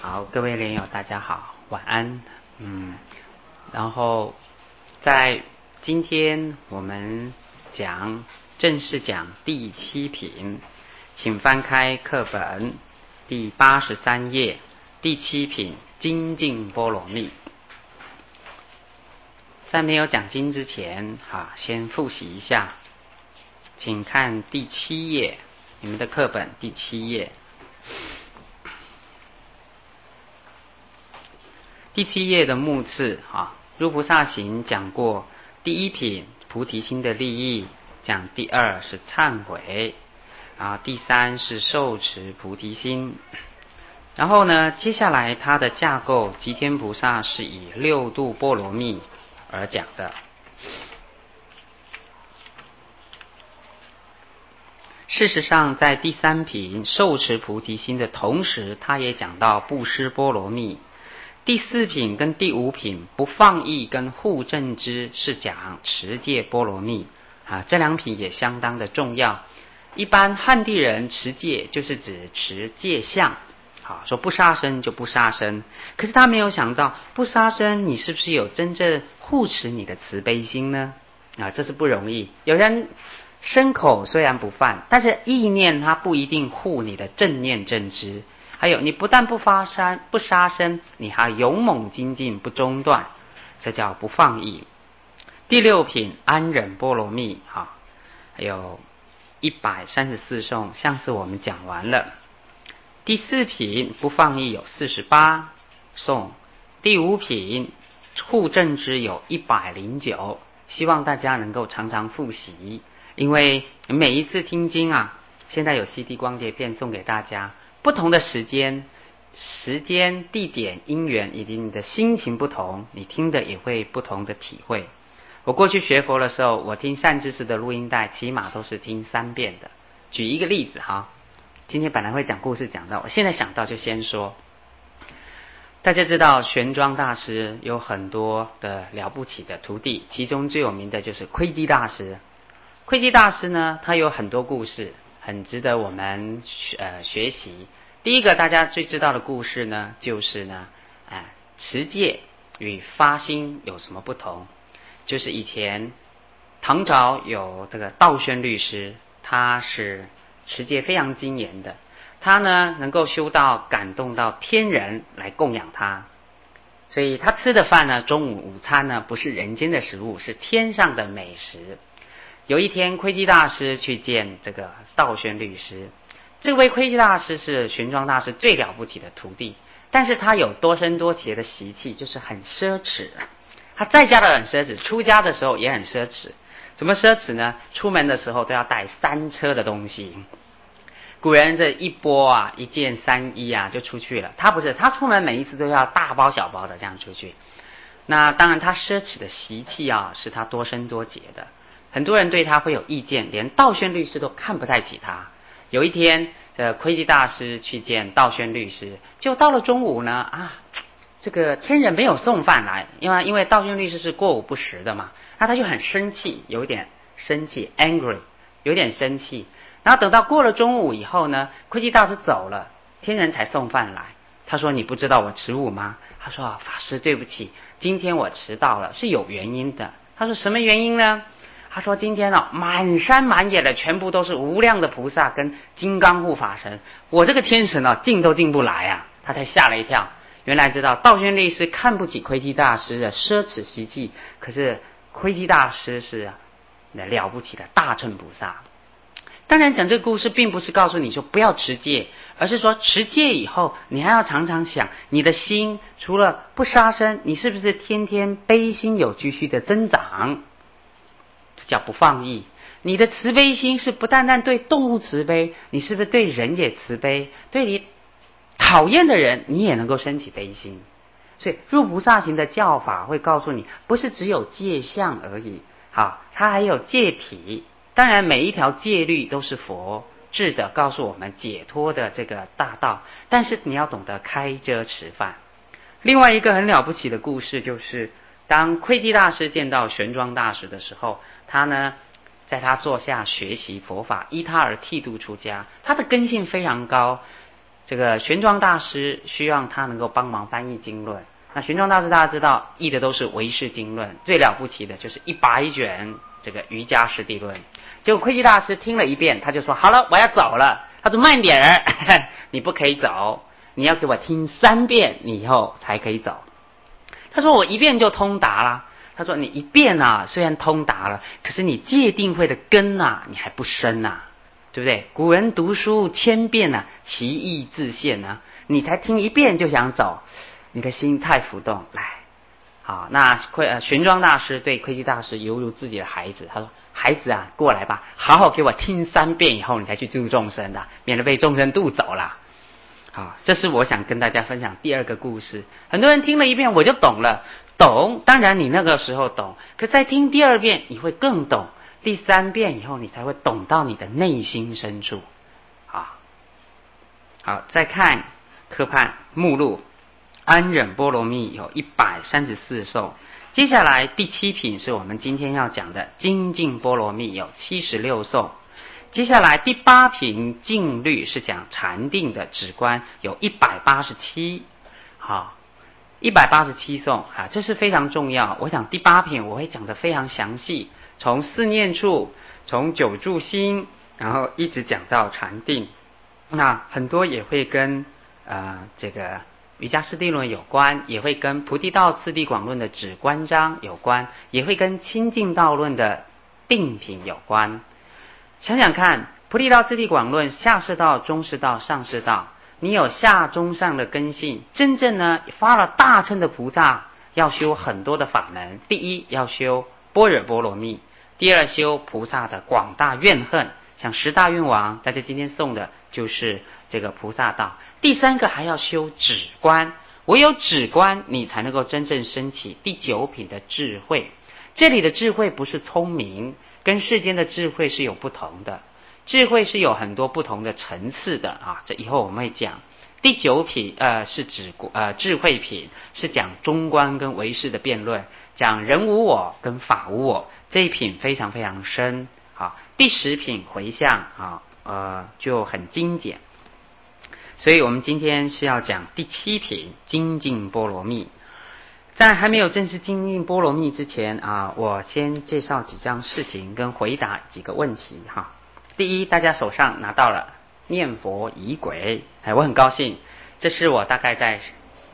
好，各位莲友大家好，晚安。然后在今天我们正式讲第7品，请翻开课本第83页，第7品精进波罗蜜。在没有讲经之前，先复习一下，请看第7页，你们的课本第7页。第7页的目次入菩萨行讲过，第1品菩提心的利益，讲第2是忏悔，第3是受持菩提心。然后呢，接下来它的架构，吉天菩萨是以6度波罗蜜而讲的。事实上，在第3品受持菩提心的同时，他也讲到布施波罗蜜。第4品跟第5品不放逸跟护正知是讲持戒波罗蜜这2品也相当的重要。一般汉地人持戒就是指持戒相，说不杀生就不杀生，可是他没有想到不杀生你是不是有真正护持你的慈悲心呢？这是不容易。有人身口虽然不犯，但是意念他不一定护你的正念正知。还有你不但不杀生，你还勇猛精进不中断，这叫不放逸。第6品安忍波罗蜜还有134颂，上次我们讲完了。第4品不放逸有48颂，第5品护正知有109，希望大家能够常常复习，因为每一次听经现在有 CD 光碟片送给大家，不同的时间、地点、因缘以及你的心情不同，你听的也会不同的体会。我过去学佛的时候，我听善知识的录音带起码都是听3遍的。举一个例子今天本来会讲故事讲到，我现在想到就先说。大家知道玄奘大师有很多的了不起的徒弟，其中最有名的就是窥基大师。窥基大师呢，他有很多故事很值得我们学习。第一个大家最知道的故事呢，就是持戒与发心有什么不同。就是以前唐朝有这个道宣律师，他是持戒非常精严的，他呢能够修到感动到天人来供养他，所以他吃的饭呢，中午午餐呢不是人间的食物，是天上的美食。有一天窥基大师去见这个道宣律师，这位窥基大师是玄奘大师最了不起的徒弟，但是他有多生多劫的习气，就是很奢侈。他在家的很奢侈，出家的时候也很奢侈。怎么奢侈呢？出门的时候都要带3车的东西。古人这一波1件3衣就出去了，他不是，他出门每一次都要大包小包的这样出去。那当然他奢侈的习气是他多生多劫的，很多人对他会有意见，连道宣律师都看不太起他。有一天窥基大师去见道宣律师，就到了中午呢这个天人没有送饭来，因为道宣律师是过午不食的嘛，那他就很生气，有点生气 angry， 有点生气。然后等到过了中午以后呢，窥基大师走了，天人才送饭来。他说：“你不知道我持午吗？”他说：“法师对不起，今天我迟到了，是有原因的。”他说：“什么原因呢？”他说：“今天满山满野的全部都是无量的菩萨跟金刚护法神，我这个天神进都进不来他才吓了一跳。原来知道道宣律师看不起窥基大师的奢侈习气，可是窥基大师是了不起的大乘菩萨。当然讲这个故事并不是告诉你说不要持戒，而是说持戒以后你还要常常想，你的心除了不杀生，你是不是天天悲心有继续的增长，这叫不放逸。你的慈悲心是不单单对动物慈悲，你是不是对人也慈悲，对你讨厌的人你也能够升起悲心。所以入菩萨行的教法会告诉你，不是只有戒相而已，它还有戒体。当然每一条戒律都是佛制的，告诉我们解脱的这个大道，但是你要懂得开遮持犯。另外一个很了不起的故事，就是当窥基大师见到玄奘大师的时候，他呢在他坐下学习佛法，依他而剃度出家。他的根性非常高， 这个玄奘大师需要他能够帮忙翻译经论。那玄奘大师大家知道译的都是唯识经论，最了不起的就是100卷这个瑜伽师地论。结果窥基大师听了一遍，他就说好了，我要走了。他说慢点儿，你不可以走，你要给我听3遍，你以后才可以走。他说我1遍就通达了。他说你1遍啊，虽然通达了，可是你戒定慧的根啊，你还不深啊，对不对？古人读书1000遍啊，其义自现啊，你才听1遍就想走，你的心太浮动。来，好，那玄奘大师对窥基大师犹如自己的孩子，他说孩子啊，过来吧，好好给我听3遍以后，你才去度众生的，免得被众生渡走了。好，这是我想跟大家分享第2个故事。很多人听了1遍我就懂了，懂，当然你那个时候懂，可再听第2遍你会更懂，第3遍以后你才会懂到你的内心深处。好，再看科判目录，安忍波罗蜜有134颂。接下来第7品是我们今天要讲的精进波罗蜜有76颂。接下来第8品静虑是讲禅定的止观，有187。好，187颂啊，这是非常重要。我想第8品我会讲得非常详细，从4念处，从9住心，然后一直讲到禅定。那很多也会跟这个瑜伽师地论有关，也会跟菩提道次第广论的止观章有关，也会跟清净道论的定品有关。想想看，菩提道次第广论下士道、中士道、上士道，你有下中上的根性，真正呢发了大乘的菩萨，要修很多的法门。第一要修般若波罗蜜，第2修菩萨的广大怨恨，像10大愿王，大家今天诵的就是这个菩萨道。第3个还要修止观，唯有止观你才能够真正升起第9品的智慧。这里的智慧不是聪明，跟世间的智慧是有不同的，智慧是有很多不同的层次的啊。这以后我们会讲。第9品是智慧品，是讲中观跟唯识的辩论，讲人无我跟法无我，这一品非常非常深。好，第10品回向就很精简。所以我们今天是要讲第7品精进波罗蜜。在还没有正式精进波罗蜜之前我先介绍几件事情跟回答几个问题哈。第一，大家手上拿到了念佛仪轨，我很高兴，这是我大概在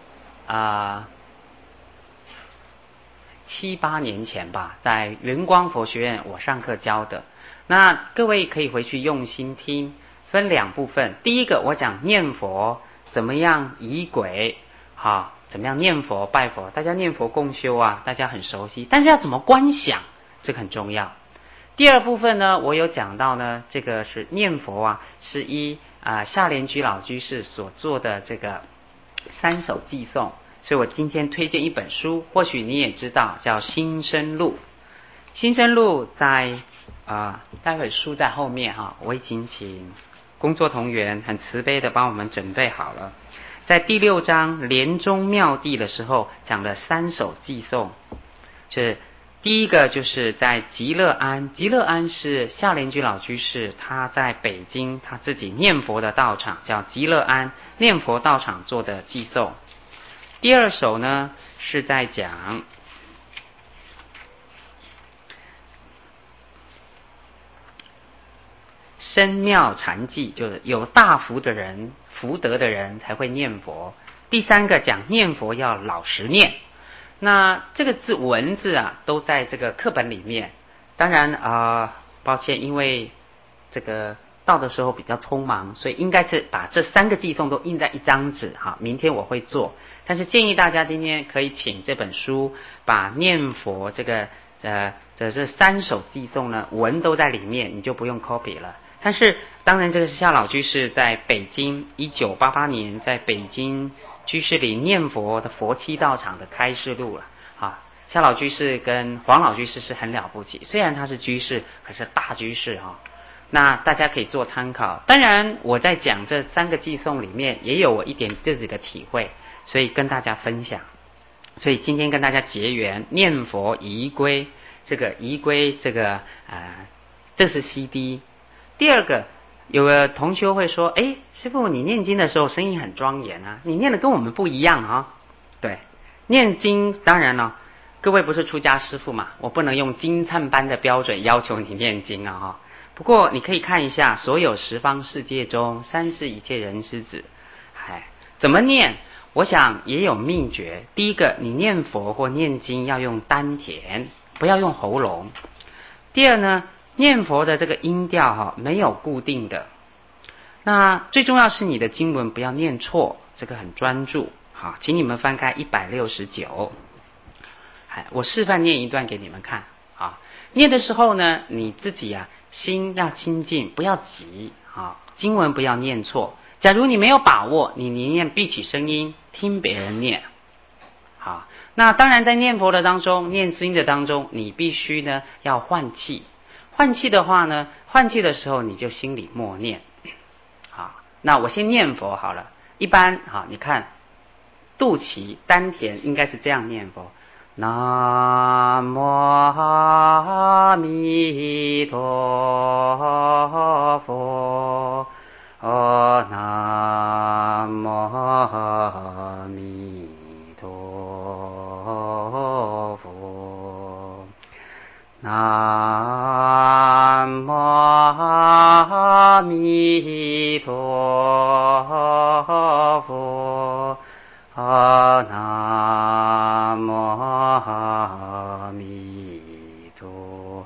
7、8年前吧，在圆光佛学院我上课教的。那各位可以回去用心听，分2部分。第一个我讲念佛怎么样仪轨，怎么样念佛拜佛，大家念佛共修大家很熟悉，但是要怎么观想，这个很重要。第2部分呢，我有讲到呢，这个是念佛是依下莲居老居士所做的这个3首偈颂，所以我今天推荐一本书，或许你也知道，叫《心声录》。《心声录》在待会书在后面我已经请工作同源很慈悲的帮我们准备好了。在第6章莲中妙谛的时候讲了3首偈颂，就是第一个就是在极乐庵，极乐庵是下莲居老居士他在北京他自己念佛的道场，叫极乐庵念佛道场做的偈颂。第2首呢是在讲深妙禅偈，就是有大福的人、福德的人才会念佛。第3个讲念佛要老实念。那这个文字都在这个课本里面。当然抱歉，因为这个到的时候比较匆忙，所以应该是把这3个偈颂都印在一张纸明天我会做。但是建议大家今天可以请这本书把念佛这个这3首偈颂呢文都在里面，你就不用 copy 了。但是当然这个是夏老居士在北京1988年在北京居士里念佛的佛七道场的开示录了夏老居士跟黄老居士是很了不起，虽然他是居士，可是大居士那大家可以做参考。当然我在讲这3个偈颂里面也有我一点自己的体会，所以跟大家分享。所以今天跟大家结缘念佛仪轨，这个仪轨这个这是 CD。第2个有个同学会说，哎，师父你念经的时候声音很庄严啊，你念的跟我们不一样啊。对，念经当然了，各位不是出家师父嘛，我不能用金灿般的标准要求你念经啊。不过你可以看一下所有十方世界中三世一切人师子，怎么念？我想也有秘诀。第一个，你念佛或念经要用丹田，不要用喉咙。第二呢，念佛的这个音调没有固定的。那最重要是你的经文不要念错，这个很专注。好，请你们翻开169。我示范念一段给你们看啊。念的时候呢，你自己心要清净，不要急啊，经文不要念错。假如你没有把握，你宁愿闭起声音听别人念。好，那当然在念佛的当中，念经的当中，你必须呢要换气。换气的话呢，换气的时候你就心里默念。好，那我先念佛好了。一般你看肚脐丹田应该是这样念佛。南无阿弥陀佛，南无阿弥陀佛，南无阿弥陀佛，南无阿弥陀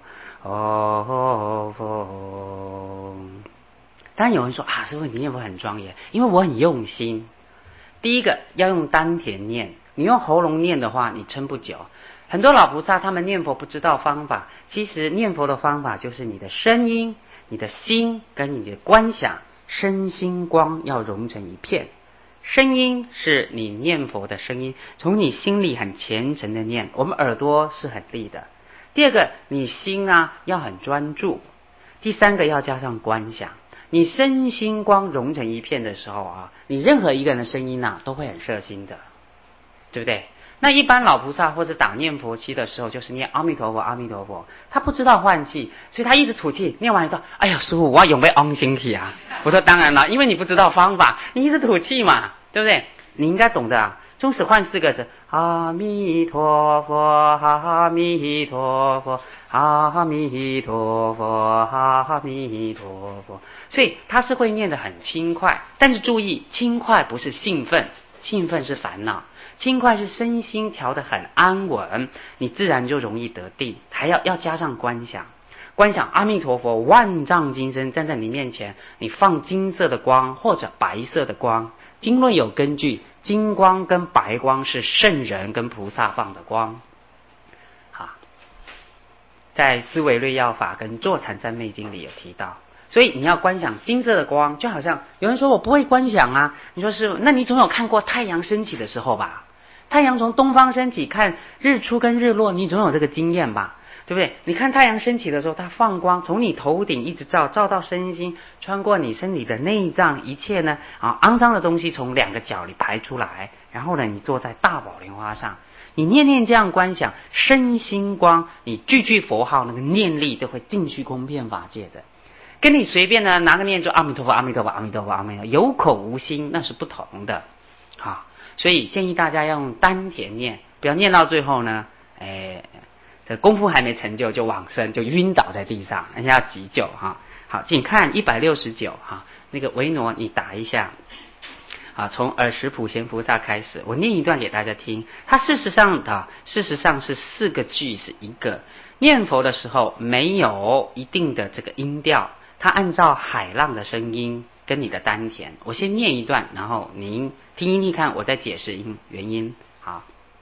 佛。当然有人说师父你念佛很庄严，因为我很用心。第一个要用丹田念，你用喉咙念的话你撑不久。很多老菩萨他们念佛不知道方法，其实念佛的方法就是你的声音、你的心跟你的观想，身心光要融成一片。声音是你念佛的声音，从你心里很虔诚的念，我们耳朵是很利的。第二个，你心要很专注。第三个要加上观想，你身心光融成一片的时候你任何一个人的声音都会很摄心的，对不对？那一般老菩萨或者打念佛期的时候，就是念阿弥陀佛阿弥陀佛，他不知道换气，所以他一直吐气，念完一个哎呀师父我要用被昂心体我说当然了，因为你不知道方法，你一直吐气嘛，对不对？你应该懂得终始换4个字，阿弥陀佛阿弥陀佛阿弥陀佛阿弥陀佛，所以他是会念得很轻快，但是注意轻快不是兴奋，兴奋是烦恼，轻快是身心调得很安稳，你自然就容易得定。还要加上观想，观想阿弥陀佛万丈金身站在你面前，你放金色的光或者白色的光。经论有根据，金光跟白光是圣人跟菩萨放的光。好，在思维略要法跟坐禅三昧经里有提到，所以你要观想金色的光，就好像有人说我不会观想你说师父，那你总有看过太阳升起的时候吧？太阳从东方升起，看日出跟日落，你总有这个经验吧？对不对？你看太阳升起的时候，它放光从你头顶一直照到身心，穿过你身体的内脏，一切呢肮脏的东西从2个角里排出来，然后呢你坐在大宝莲花上，你念念这样观想身心光，你句句佛号那个念力都会尽虚空遍法界的，跟你随便呢拿个念咒阿弥陀佛阿弥陀佛阿弥陀佛阿弥陀佛有口无心那是不同的所以建议大家要用丹田念，不要念到最后呢这功夫还没成就就往生，就晕倒在地上，人家要急救好，请看169那个维诺你打一下从尔时普贤菩萨开始，我念一段给大家听。它事实上是4个句是一个。念佛的时候没有一定的这个音调，它按照海浪的声音跟你的丹田。我先念一段，然后您听一听看，我再解释原因。好。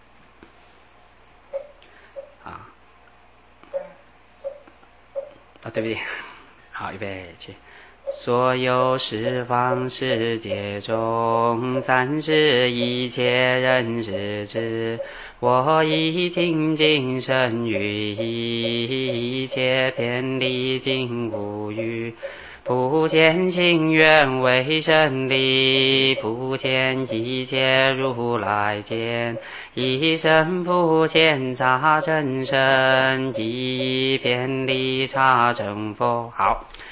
对不对？好，预备起。所有十方世界中，三世一切人世之，我以清净身语，一切遍礼尽无余。普贤行愿为胜利，普贤一切如来见，一生普贤察真身，一遍礼察真佛。好，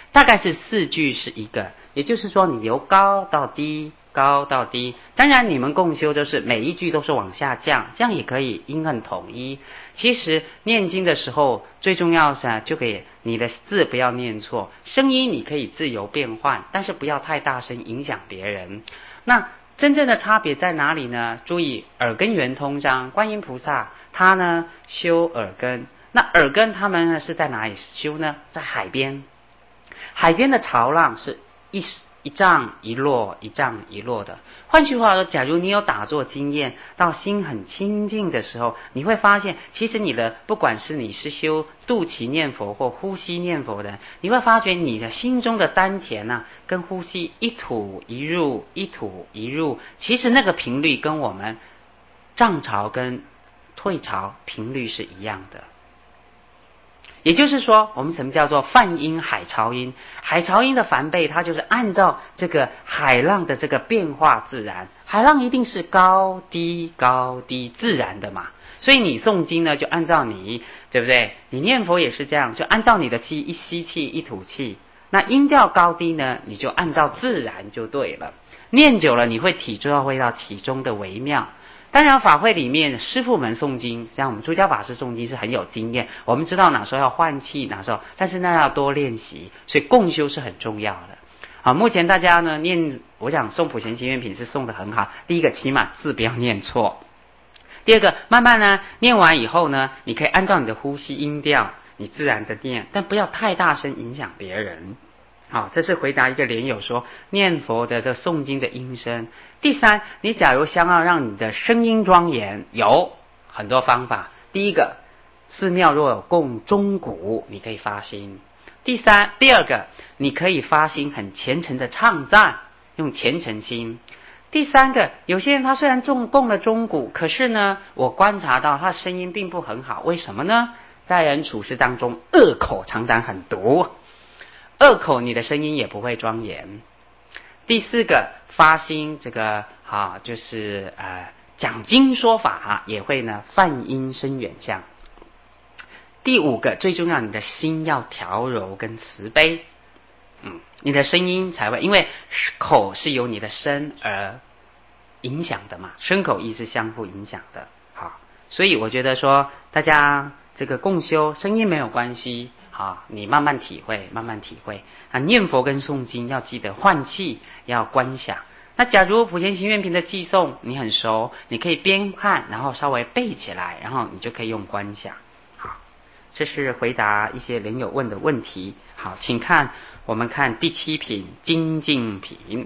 大概是4句是一个，也就是说你由高到低，高到低。当然你们共修都是每一句都是往下降，这样也可以音很统一。其实念经的时候最重要是就给你的字不要念错，声音你可以自由变换，但是不要太大声影响别人。那真正的差别在哪里呢？注意耳根圆通章，观音菩萨他呢修耳根，那耳根他们呢是在哪里修呢？在海边，海边的潮浪是一涨一落，一涨一落的。换句话说，假如你有打坐经验，到心很清净的时候，你会发现，其实你的不管是你是修肚脐念佛或呼吸念佛的，你会发觉你的心中的丹田啊，跟呼吸一吐一入，一吐一入，其实那个频率跟我们涨潮跟退潮频率是一样的。也就是说，我们什么叫做泛音海潮音？海潮音的梵呗，它就是按照这个海浪的这个变化自然，海浪一定是高低高低自然的嘛。所以你诵经呢，就按照你，对不对？你念佛也是这样，就按照你的一吸气一吐气。那音调高低呢，你就按照自然就对了。念久了，你会体会到其中的微妙。当然法会里面师父们诵经，像我们出家法师诵经是很有经验，我们知道哪时候要换气，哪时候，但是那要多练习，所以共修是很重要的。目前大家呢念，我想诵普贤行愿品是诵得很好。第一个，起码字不要念错；第二个，慢慢呢念完以后呢，你可以按照你的呼吸音调，你自然的念，但不要太大声影响别人。好，这是回答一个莲友说念佛的这诵经的音声。第三，你假如想要让你的声音庄严，有很多方法。第一个，寺庙若有供钟鼓，你可以发心。第二个，你可以发心很虔诚的唱赞，用虔诚心。第三个，有些人他虽然供了钟鼓，可是呢，我观察到他的声音并不很好，为什么呢？待人处事当中，恶口常常很毒。恶口你的声音也不会庄严。第四个，发心这个就是讲经说法也会呢泛音声远相。第五个，最重要，你的心要调柔跟慈悲，你的声音才会，因为口是由你的身而影响的嘛，身口意是相互影响的。好，所以我觉得说大家这个共修声音没有关系。你慢慢体会，慢慢体会。念佛跟诵经要记得换气，要观想。那假如普贤行愿品的寄诵你很熟，你可以边看，然后稍微背起来，然后你就可以用观想。好，这是回答一些莲友问的问题。好，请看，我们看第7品精进品。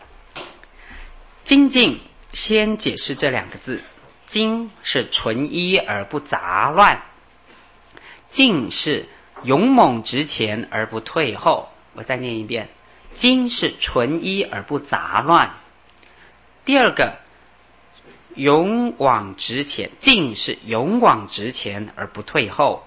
精进先解释这2个字，精是纯一而不杂乱，进是勇猛直前而不退后。我再念一遍，精是纯一而不杂乱。第二个，勇往直前，进是勇往直前而不退后。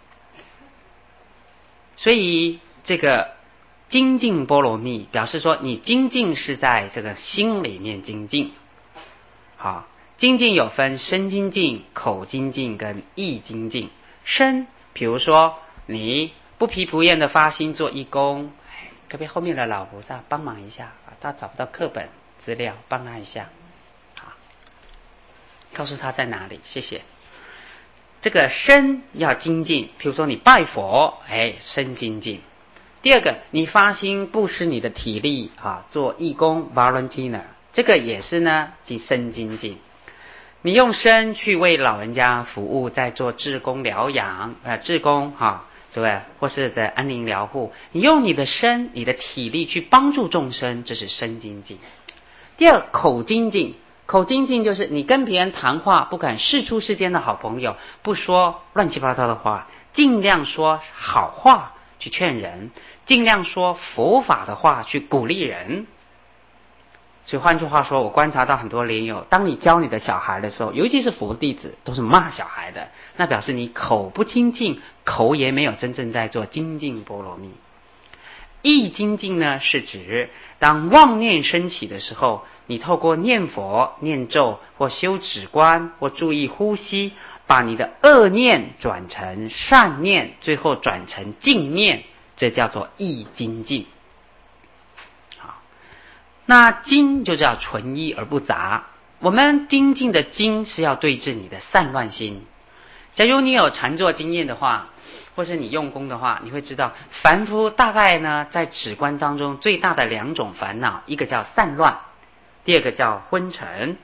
所以这个精进波罗蜜表示说，你精进是在这个心里面精进。好，精进有分身精进、口精进跟意精进。身，比如说你不疲不厌的发心做义工，可不可以后面的老菩萨帮忙一下？他找不到课本资料，帮他一下。好，告诉他在哪里，谢谢。这个身要精进，比如说你拜佛，身精进。第二个，你发心布施你的体力做义工 volunteer， 这个也是呢身精进。你用身去为老人家服务，在做志工疗养，志工对不对？或是在安宁疗护，你用你的身、你的体力去帮助众生，这是身精进。第二，口精进。口精进就是你跟别人谈话，不管世出世间的好朋友，不说乱七八糟的话，尽量说好话去劝人，尽量说佛法的话去鼓励人。所以换句话说，我观察到很多莲友，当你教你的小孩的时候，尤其是佛弟子，都是骂小孩的，那表示你口不清净，口也没有真正在做精进波罗蜜。意精进呢，是指当妄念升起的时候，你透过念佛、念咒或修止观或注意呼吸，把你的恶念转成善念，最后转成净念， 这叫做意精进。好，那精就叫纯一而不杂。我们精进的精是要对治你的散乱心。假如你有禅坐经验的话，或是你用功的话，你会知道凡夫大概呢在止观当中最大的两种烦恼，一个叫散乱，第二个叫昏沉。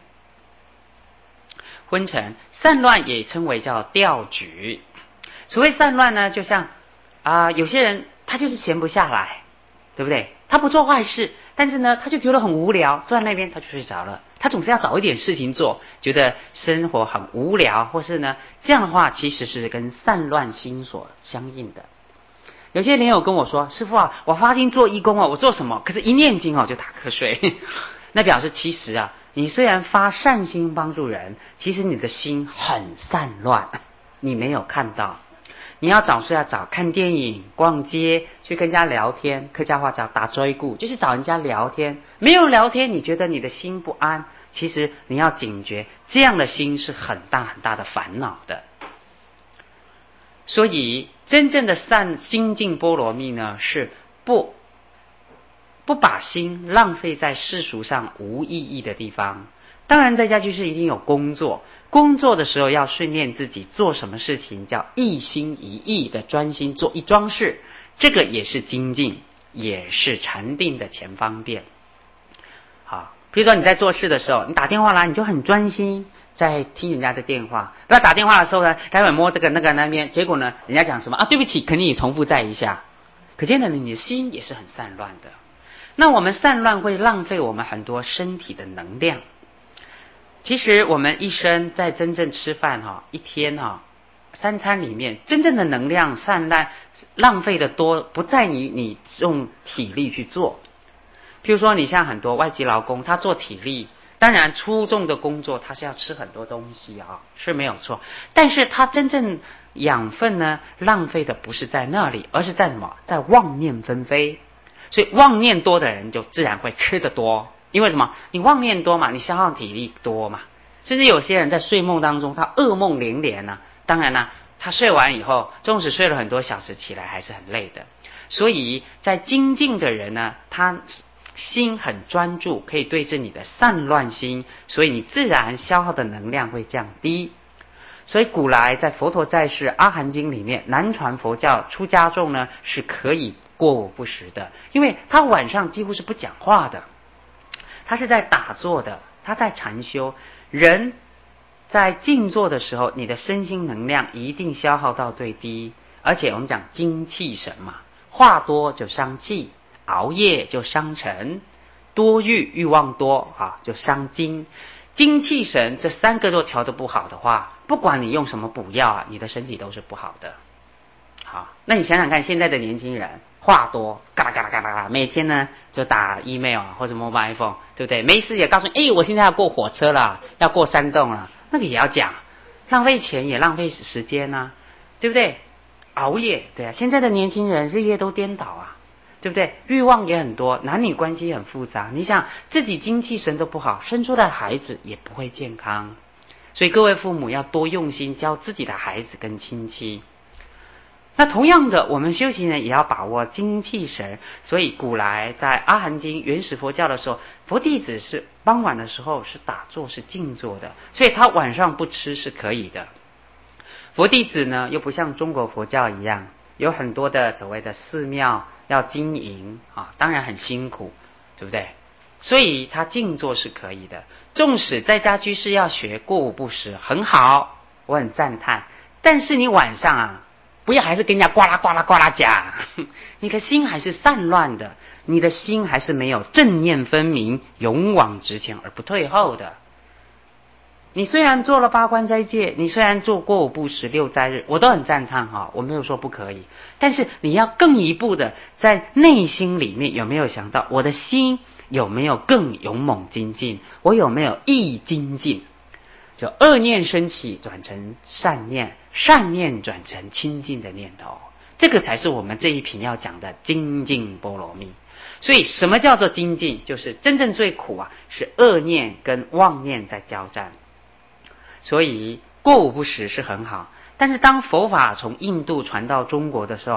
昏沉散乱也称为叫调举。所谓散乱呢，就像有些人他就是闲不下来，对不对？他不做坏事，但是呢他就觉得很无聊，坐在那边他就睡着了。他总是要找一点事情做，觉得生活很无聊，或是呢这样的话其实是跟散乱心所相应的。有些莲友跟我说，师父啊，我发心做义工我做什么？可是一念经就打瞌睡。那表示其实你虽然发善心帮助人，其实你的心很散乱，你没有看到。你要找看电影、逛街，去跟人家聊天，客家话叫打追顾，就是找人家聊天。没有聊天，你觉得你的心不安，其实你要警觉，这样的心是很大很大的烦恼的。所以真正的心净波罗蜜呢，是不把心浪费在世俗上无意义的地方。当然在家居士一定有工作的时候要训练自己做什么事情叫一心一意的专心做一桩事，这个也是精进，也是禅定的前方便。好，比如说你在做事的时候，你打电话来，你就很专心在听人家的电话。不要打电话的时候呢，待会摸这个那个那边，结果呢人家讲什么对不起，肯定你重复再一下，可见的你的心也是很散乱的。那我们散乱会浪费我们很多身体的能量。其实我们一生在真正吃饭一天三餐里面真正的能量散乱浪费的多，不在于你用体力去做。譬如说你像很多外籍劳工，他做体力，当然出众的工作他是要吃很多东西是没有错，但是他真正养分呢浪费的不是在那里，而是在什么？在妄念纷飞。所以妄念多的人就自然会吃得多，因为什么？你妄念多嘛，你消耗体力多嘛。甚至有些人在睡梦当中他噩梦连连当然他睡完以后纵使睡了很多小时，起来还是很累的。所以在精进的人呢，他心很专注，可以对治你的散乱心，所以你自然消耗的能量会降低。所以古来在佛陀在世阿含经里面，南传佛教出家众呢是可以过午不食的，因为他晚上几乎是不讲话的，他是在打坐的，他在禅修。人在静坐的时候，你的身心能量一定消耗到最低，而且我们讲精气神嘛，话多就伤气，熬夜就伤神，多欲望多就伤精。精气神这三个都调得不好的话，不管你用什么补药你的身体都是不好的。好，那你想想看，现在的年轻人话多，嘎啦嘎啦嘎啦，每天呢就打 email 或者 mobile phone， 对不对？没事也告诉你，我现在要过火车了，要过山洞了，那个也要讲，浪费钱也浪费时间对不对？熬夜，对现在的年轻人日夜都颠倒对不对？欲望也很多，男女关系很复杂。你想自己精气神都不好，生出的孩子也不会健康。所以各位父母要多用心教自己的孩子跟亲戚。那同样的，我们修行人也要把握精气神。所以古来在阿含经原始佛教的时候，佛弟子是傍晚的时候是打坐是静坐的，所以他晚上不吃是可以的。佛弟子呢又不像中国佛教一样有很多的所谓的寺庙要经营当然很辛苦，对不对？所以他静坐是可以的。纵使在家居士要学过午不食很好，我很赞叹，但是你晚上不要还是跟人家呱啦呱啦呱啦讲，你的心还是散乱的，你的心还是没有正念分明，勇往直前而不退后的。你虽然做了八关斋戒，你虽然做过午不食六斋日，我都很赞叹我没有说不可以，但是你要更一步的在内心里面有没有想到我的心有没有更勇猛精进，我有没有意精进，就恶念升起转成善念，善念转成清净的念头，这个才是我们这一品要讲的精进波罗蜜。所以什么叫做精进？就是真正最苦是恶念跟妄念在交战。所以过午不食是很好，但是当佛法从印度传到中国的时候，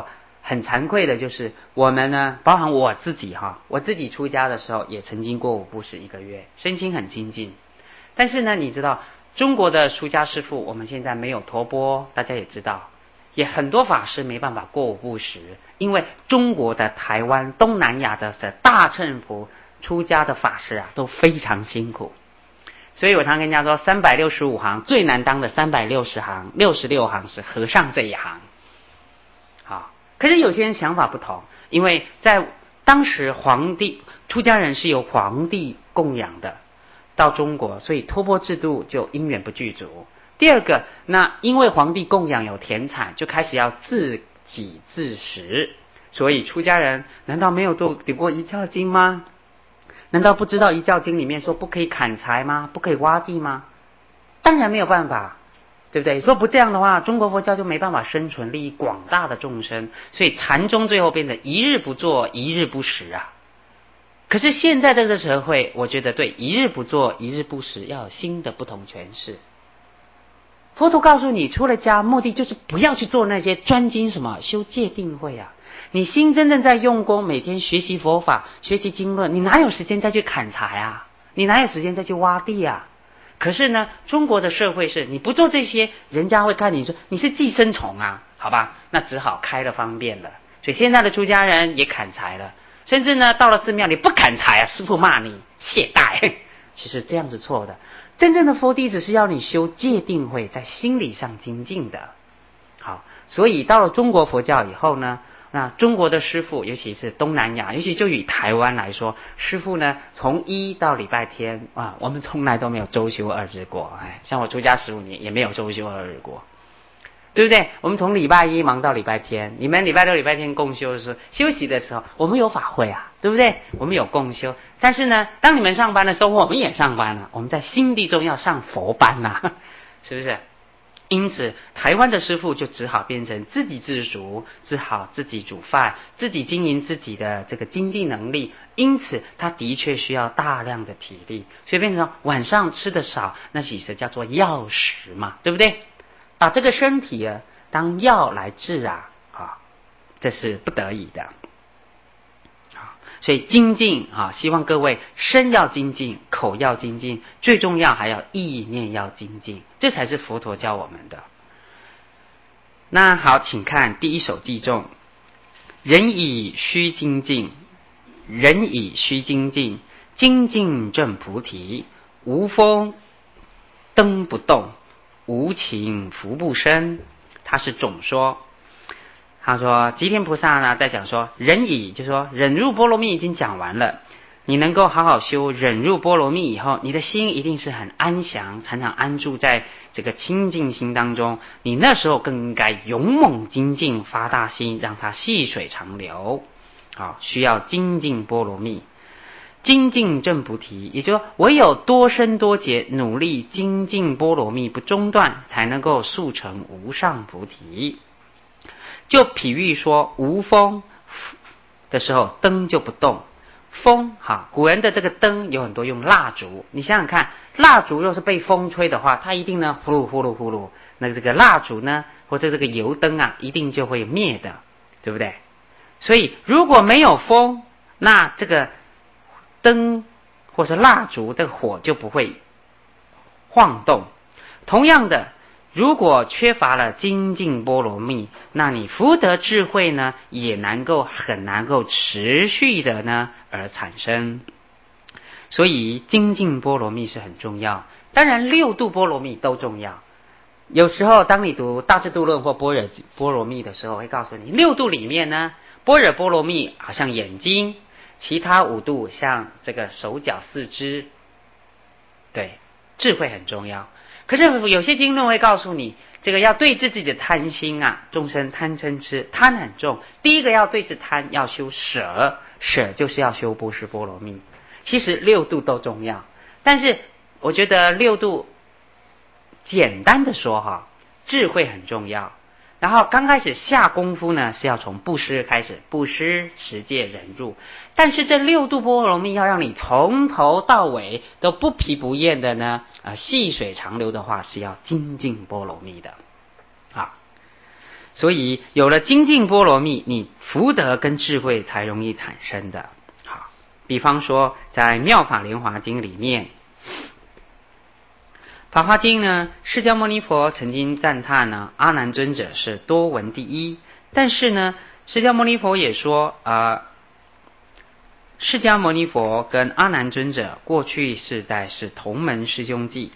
很惭愧的就是我们呢，包含我自己我自己出家的时候也曾经过午不食1个月，身心很清净。但是呢，你知道中国的出家师父，我们现在没有托钵，大家也知道，也很多法师没办法过午不食，因为中国的台湾、东南亚的大乘佛出家的法师都非常辛苦。所以我常跟人家说，365行最难当的360行，66行是和尚这一行。好，可是有些人想法不同，因为在当时皇帝出家人是由皇帝供养的，到中国，所以托钵制度就因缘不具足。第二个，那因为皇帝供养有田产，就开始要自给自食，所以出家人难道没有读过《遗教经》吗？难道不知道《遗教经》里面说不可以砍柴吗？不可以挖地吗？当然没有办法，对不对？说不这样的话，中国佛教就没办法生存，利益广大的众生。所以禅宗最后变成一日不做，一日不食啊。可是现在的这个社会，我觉得对一日不做，一日不食要有新的不同诠释。佛陀告诉你，出了家目的就是不要去做那些专精什么修戒定慧啊。你心真正在用功，每天学习佛法，学习经论，你哪有时间再去砍柴啊？你哪有时间再去挖地啊？可是呢，中国的社会是你不做这些，人家会看你说你是寄生虫啊，好吧？那只好开了方便了。所以现在的出家人也砍柴了，甚至呢到了寺庙你不砍柴师父骂你懈怠。其实这样是错的。真正的佛弟子是要你修戒定慧，在心理上精进的。好，所以到了中国佛教以后呢，那中国的师父，尤其是东南亚，尤其就以台湾来说，师父呢从1到礼拜天我们从来都没有周休2日过。像我出家15年也没有周休2日过，对不对？我们从礼拜1忙到礼拜天，你们礼拜6、礼拜天共修的时候，休息的时候，我们有法会啊，对不对？我们有共修。但是呢，当你们上班的时候，我们也上班了。我们在心地中要上佛班啊，是不是？因此，台湾的师父就只好变成自给自足，只好自己煮饭，自己经营自己的这个经济能力。因此，他的确需要大量的体力，所以变成晚上吃的少，那其实叫做药食嘛，对不对？把这个身体当药来治这是不得已的。所以精进希望各位身要精进，口要精进，最重要还要意念要精进，这才是佛陀教我们的。那好，请看第一首偈众：人以须精进，人以须精进，精进证菩提。无风灯不动，无情福不生。它是总说。他说吉田菩萨呢在讲说，忍以就是说忍辱波罗蜜已经讲完了，你能够好好修忍辱波罗蜜以后，你的心一定是很安详，常常安住在这个清净心当中。你那时候更应该勇猛精进，发大心，让它细水长流。需要精进波罗蜜，精进证菩提，也就是说唯有多生多劫努力精进波罗蜜不中断，才能够速成无上菩提。就譬喻说无风的时候灯就不动。风古人的这个灯有很多用蜡烛，你想想看，蜡烛若是被风吹的话，它一定呢呼噜呼噜呼噜，那这个蜡烛呢或者这个油灯一定就会灭的，对不对？所以如果没有风，那这个灯或是蜡烛的火就不会晃动。同样的，如果缺乏了精进波罗蜜，那你福德智慧呢也很难够持续的呢而产生。所以精进波罗蜜是很重要，当然六度波罗蜜都重要。有时候当你读大智度论或般若波罗蜜的时候，会告诉你六度里面呢，般若波罗蜜好像眼睛，其他5度像这个手脚四肢，对，智慧很重要。可是有些经论会告诉你，这个要对治自己的贪心众生贪嗔痴，贪很重。第一个要对治贪，要修舍，舍就是要修布施波罗蜜。其实6度都重要，但是我觉得6度简单的说智慧很重要。然后刚开始下功夫呢，是要从布施开始，布施、持戒、忍辱。但是这6度波罗蜜要让你从头到尾都不疲不厌的呢，细水长流的话，是要精进波罗蜜的。 所以有了精进波罗蜜，你福德跟智慧才容易产生的。好，比方说在《妙法莲华经》里面，法华经呢，释迦牟尼佛曾经赞叹呢，阿难尊者是多闻第一。但是呢，释迦牟尼佛也说，释迦牟尼佛跟阿难尊者过去是同门师兄弟。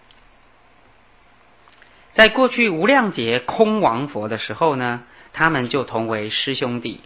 在过去无量劫空王佛的时候呢，他们就同为师兄弟。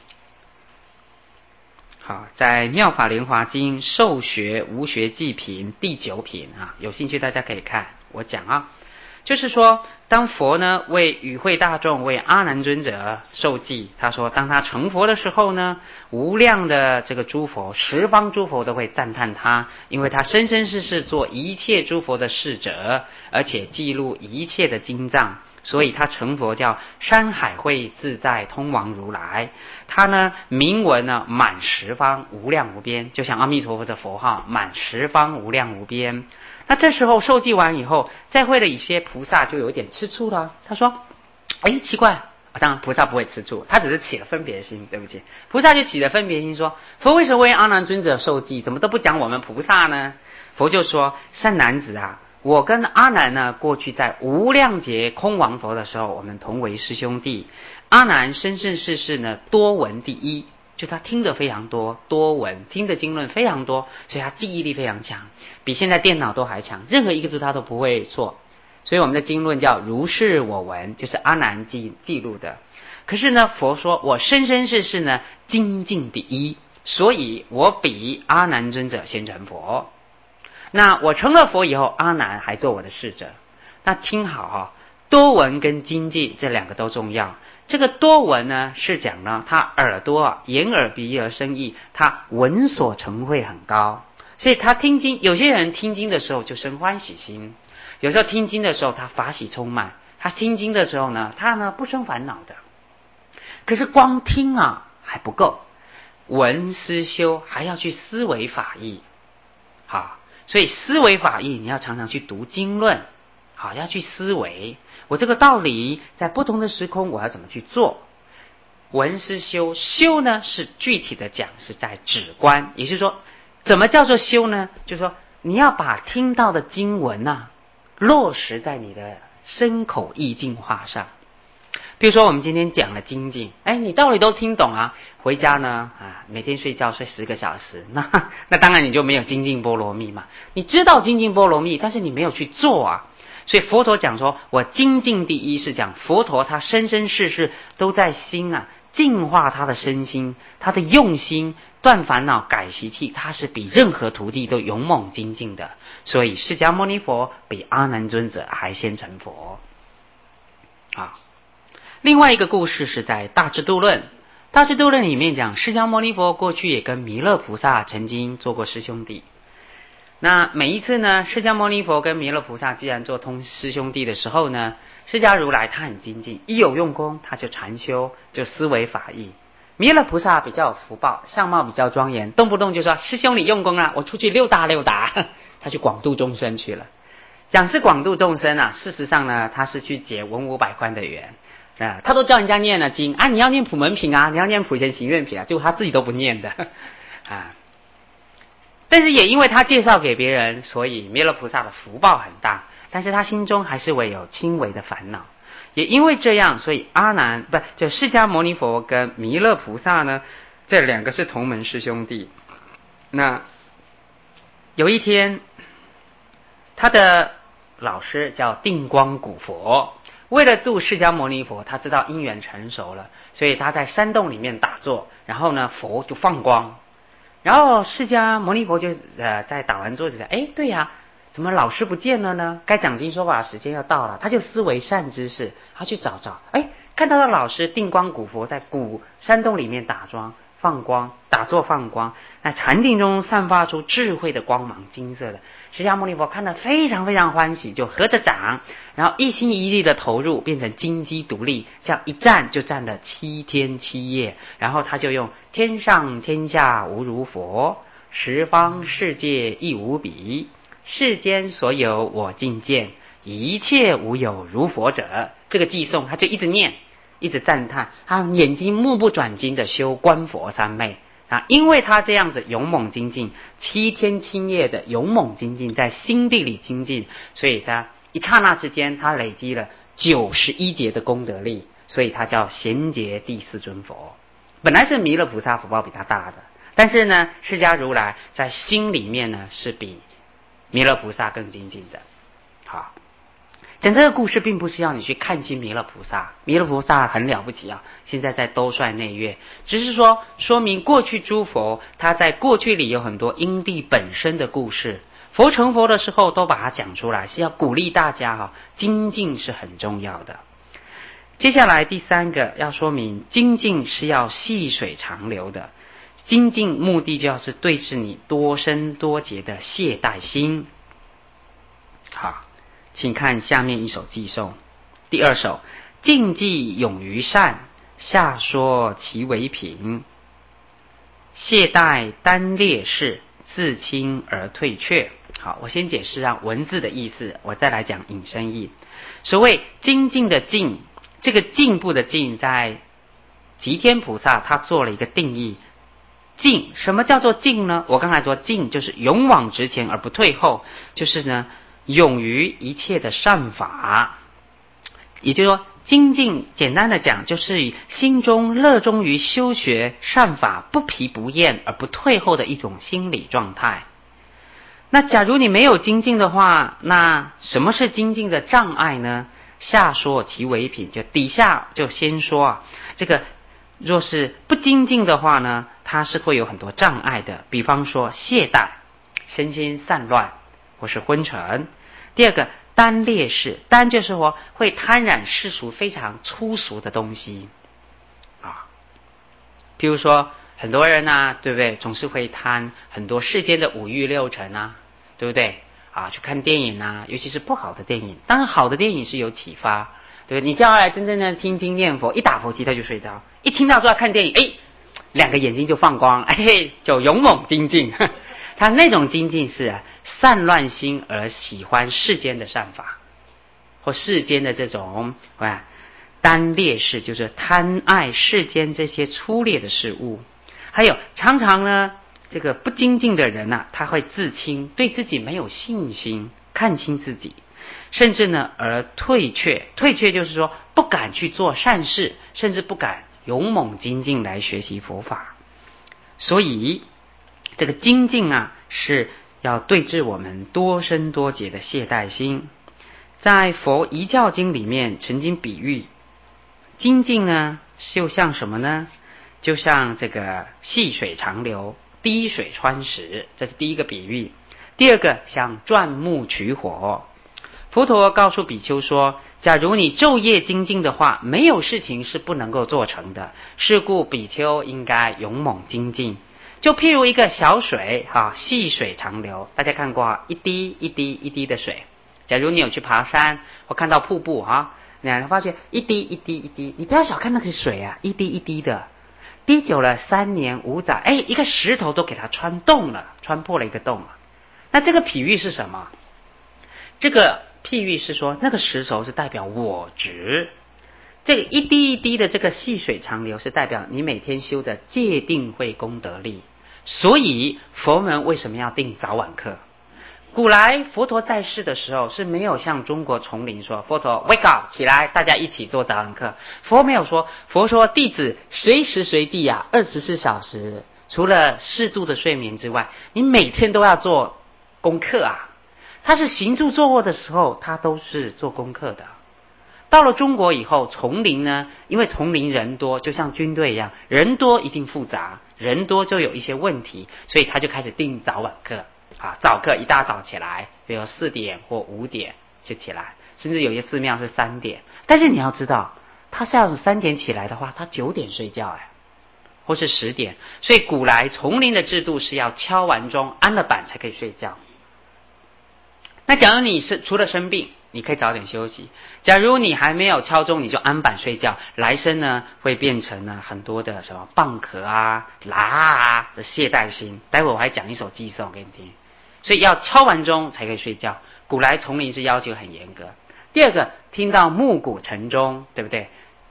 好，在《妙法莲华经》受学无学记品第9品啊，有兴趣大家可以看我讲啊。就是说，当佛呢为与会大众为阿难尊者受记，他说，当他成佛的时候呢，无量的这个诸佛，十方诸佛都会赞叹他，因为他生生世世做一切诸佛的侍者，而且记录一切的经藏。所以他成佛叫山海会自在通王如来，他呢名闻呢满十方无量无边，就像阿弥陀佛的佛号满十方无量无边。那这时候受记完以后，在会的一些菩萨就有点吃醋了。他说：“哎，奇怪，当然菩萨不会吃醋，他只是起了分别心。对不起，菩萨就起了分别心，说佛为什么为阿难尊者受记，怎么都不讲我们菩萨呢？”佛就说：“善男子啊，我跟阿难呢，过去在无量劫空王佛的时候，我们同为师兄弟。阿难生生世世呢，多闻第一。”就他听得非常多，多闻听的经论非常多，所以他记忆力非常强，比现在电脑都还强，任何一个字他都不会错。所以我们的经论叫如是我闻，就是阿难记录的。可是呢，佛说我生生世世呢精进第一，所以我比阿难尊者先成佛。那我成了佛以后，阿难还做我的侍者。那听好哈，多闻跟精进这两个都重要。这个多闻呢，是讲呢，他耳朵眼耳鼻舌身意，他闻所成慧很高，所以他听经。有些人听经的时候就生欢喜心，有时候听经的时候他法喜充满，他听经的时候呢，他呢不生烦恼的。可是光听还不够，闻思修还要去思维法义。好，所以思维法义你要常常去读经论，好，要去思维我这个道理在不同的时空我要怎么去做。闻思修，修呢是具体的讲是在止观，也就是说怎么叫做修呢？就是说你要把听到的经文落实在你的身口意净化上。比如说我们今天讲了精进，你道理都听懂回家呢每天睡觉睡10个小时，那当然你就没有精进波罗蜜嘛。你知道精进波罗蜜，但是你没有去做所以佛陀讲说我精进第一，是讲佛陀他生生世世都在心净化他的身心，他的用心断烦恼改习气，他是比任何徒弟都勇猛精进的。所以释迦牟尼佛比阿难尊者还先成佛。另外一个故事是在大智度论，大智度论里面讲释迦牟尼佛过去也跟弥勒菩萨曾经做过师兄弟。那每一次呢，释迦牟尼佛跟弥勒菩萨既然做通师兄弟的时候呢，释迦如来他很精进，一有用功他就禅修，就思维法义。弥勒菩萨比较有福报，相貌比较庄严，动不动就说师兄你用功我出去溜达溜达，他去广度众生去了。讲是广度众生事实上呢，他是去结文武百官的缘他都叫人家念了经你要念普门品你要念普贤行愿品结果他自己都不念的但是也因为他介绍给别人，所以弥勒菩萨的福报很大，但是他心中还是会有轻微的烦恼。也因为这样，所以就释迦牟尼佛跟弥勒菩萨呢，这两个是同门师兄弟。那有一天，他的老师叫定光古佛，为了度释迦牟尼佛，他知道因缘成熟了，所以他在山洞里面打坐，然后呢佛就放光，然后释迦牟尼佛就在打完坐就讲对怎么老师不见了呢？该讲经说法的时间要到了，他就思维善知识，他去找看到了老师定光古佛在古山洞里面打坐放光，那禅定中散发出智慧的光芒，金色的。释迦牟尼佛看得非常非常欢喜，就合着掌，然后一心一力的投入，变成金鸡独立，这样一站就站了7天7夜。然后他就用天上天下无如佛，十方世界亦无比，世间所有我尽见，一切无有如佛者。这个偈颂他就一直念， 一直赞叹，他眼睛目不转睛的修观佛三昧啊，因为他这样子勇猛精进，7天7夜的勇猛精进，在心地里精进，所以他一刹那之间，他累积了91劫的功德力，所以他叫贤劫第4尊佛。本来是弥勒菩萨福报比他大的，但是呢，释迦如来在心里面呢是比弥勒菩萨更精进的。好，讲这个故事并不是要你去看清弥勒菩萨，弥勒菩萨很了不起啊，现在在兜率内院，只是说明过去诸佛他在过去里有很多因地本身的故事，佛成佛的时候都把它讲出来，是要鼓励大家精进是很重要的。接下来第3个要说明精进是要细水长流的，精进目的就要是对治你多生多劫的懈怠心。好，请看下面一首偈颂。第2首，静寂勇于善，下说其为品。懈怠单烈士，自轻而退却。好，我先解释文字的意思，我再来讲引申义。所谓精进的进，这个进步的进，在吉天菩萨他做了一个定义。进，什么叫做进呢？我刚才说进就是勇往直前而不退后，就是呢勇于一切的善法。也就是说精进简单的讲，就是以心中热衷于修学善法，不疲不厌而不退后的一种心理状态。那假如你没有精进的话，那什么是精进的障碍呢？下说其为品，就底下就先说这个若是不精进的话呢，它是会有很多障碍的。比方说懈怠，身心散乱或是昏沉。第2个单烈士，单就是说会贪染世俗非常粗俗的东西啊，譬如说很多人对不对，总是会贪很多世间的5欲6尘对不对去看电影尤其是不好的电影。当然好的电影是有启发，对不对？你叫他来真正的听经念佛，一打佛机他就睡着，一听到说要看电影2个眼睛就放光，就勇猛精进。他那种精进是散乱心而喜欢世间的善法，或世间的这种单烈士，就是贪爱世间这些粗劣的事物。还有常常呢这个不精进的人他会自轻，对自己没有信心，看清自己，甚至呢而退却。退却就是说不敢去做善事，甚至不敢勇猛精进来学习佛法。所以这个精进是要对治我们多生多劫的懈怠心。在佛遗教经里面曾经比喻精进呢就像什么呢？就像这个细水长流，滴水穿石，这是第1个比喻。第2个像钻木取火。佛陀告诉比丘说，假如你昼夜精进的话，没有事情是不能够做成的，是故比丘应该勇猛精进。就譬如一个小水细水长流，大家看过一滴一滴一滴的水。假如你有去爬山或看到瀑布你发现一滴一滴一滴，你不要小看那个水一滴一滴的，滴久了3年5载，一个石头都给它穿洞了，穿破了一个洞了。那这个比喻是什么？这个譬喻是说，那个石头是代表我执，这个一滴一滴的这个细水长流是代表你每天修的戒定慧功德力。所以佛门为什么要定早晚课？古来佛陀在世的时候是没有像中国丛林说佛陀 wake up 起来大家一起做早晚课，佛没有说，佛说弟子随时随地24小时，除了适度的睡眠之外，你每天都要做功课他是行住坐卧的时候他都是做功课的。到了中国以后，丛林呢，因为丛林人多，就像军队一样，人多一定复杂，人多就有一些问题，所以他就开始定早晚课早课一大早起来，比如4点或5点就起来，甚至有些寺庙是3点。但是你要知道，他下午3点起来的话，他9点睡觉或是10点。所以古来丛林的制度是要敲完钟安了板才可以睡觉。那假如你是除了生病，你可以早点休息。假如你还没有敲钟，你就安板睡觉，来生呢会变成很多的什么蚌壳拉的懈怠心。待会我还讲一首偈颂给你听。所以要敲完钟才可以睡觉。古来丛林是要求很严格。第2个，听到暮鼓晨钟，对不对？